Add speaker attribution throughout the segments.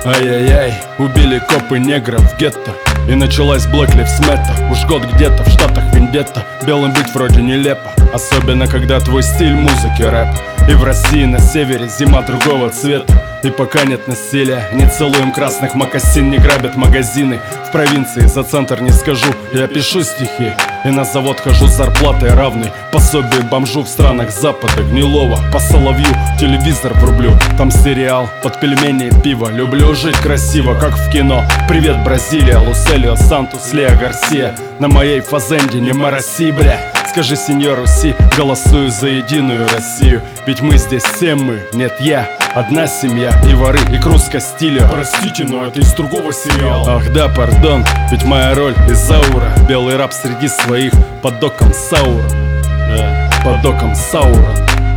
Speaker 1: Ай-яй-яй, убили копы негров в гетто. И началась Black Lives Matter. Уж год где-то в Штатах вендетта. Белым быть вроде нелепо, особенно когда твой стиль музыки рэп. И в России на севере зима другого цвета. И пока нет насилия, не целуем красных мокасин, не грабят магазины. В провинции за центр не скажу, я пишу стихи. И на завод хожу с зарплатой равной пособию бомжу в странах Запада гнилого. По Соловью телевизор врублю, там сериал под пельмени и пиво. Люблю жить красиво, как в кино. Привет, Бразилия, Луселио Сантус, Лео Гарсия. На моей фазенде не мороси, бля. Скажи сеньору Си, голосую за единую Россию. Ведь мы здесь все мы, нет я, одна семья. И воры, и Круз Кастильо.
Speaker 2: Простите, но это из другого сериала.
Speaker 1: Ах да, пардон, ведь моя роль Изаура. Белый раб среди своих под доком Саура. Под доком Саура.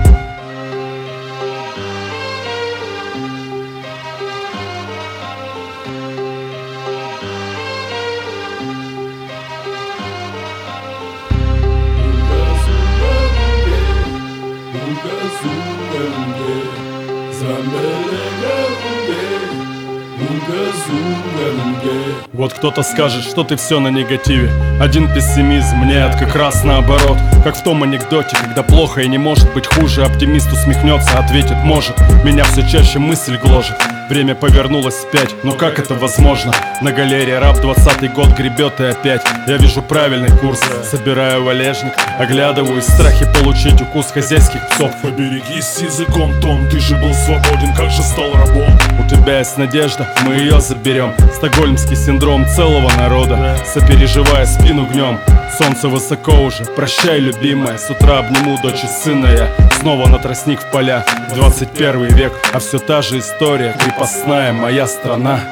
Speaker 1: Вот кто-то скажет, что ты все на негативе. Один пессимизм, нет, как раз наоборот. Как в том анекдоте, когда плохо и не может быть хуже. Оптимист усмехнется, ответит может. Меня все чаще мысль гложет. Время повернулось вспять, но как это возможно? На галерее раб 20-й год гребет и опять. Я вижу правильный курс, собираю валежник, оглядываюсь в страхе получить укус хозяйских псов.
Speaker 2: Поберегись с языком, Том, ты же был свободен, как же стал рабом?
Speaker 1: У тебя есть надежда, мы ее заберем. Стокгольмский синдром целого народа, сопереживая спину гнем. Солнце высоко уже, прощай, любимая. С утра обниму дочь и сына я. Снова на тростник в поля, 21 век. А все та же история, крепостная моя страна.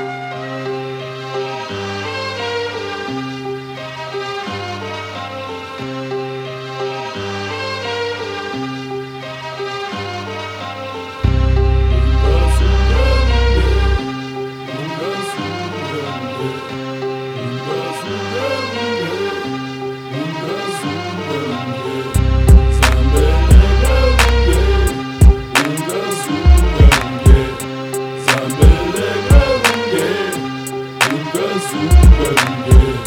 Speaker 3: Super